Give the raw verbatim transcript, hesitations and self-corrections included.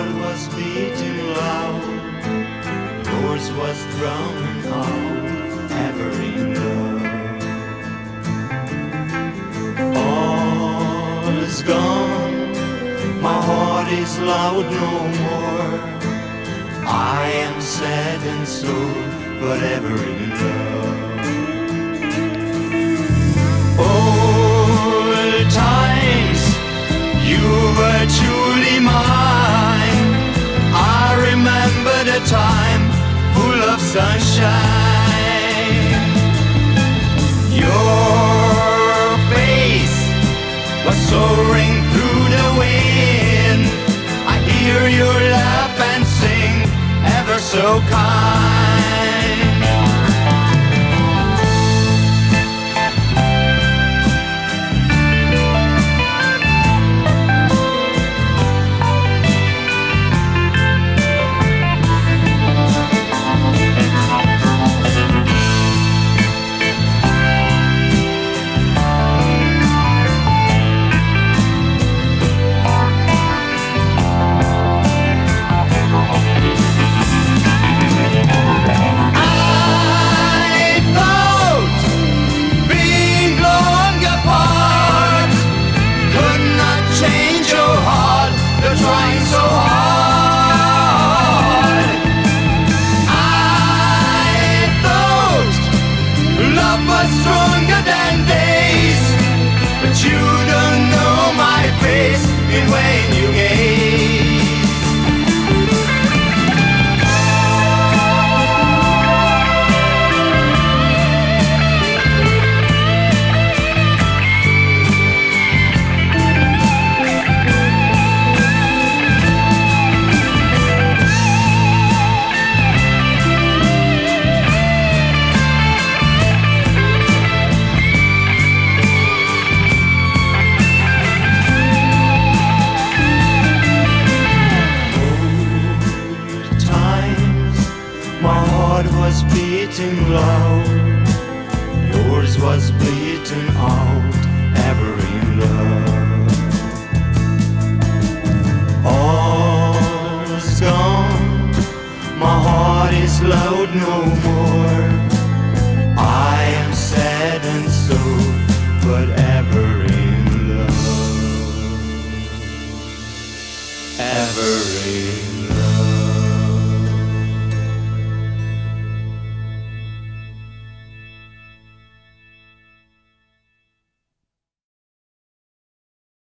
heart was beating loud, yours was drowning out, ever in love. All is gone, my heart is loud no more. I am sad and so, but ever in love. Old times, you were truly mine. I remember the time full of sunshine. Your face was soaring through the wind. I hear you laugh and sing, ever so kind. Trying so hard, I thought love was stronger than days, but you don't know my face in when you gaze. Was beating loud, yours was bleeding out, ever in love. All's gone, my heart is loud no more. I am sad and so, but ever in love, ever in love.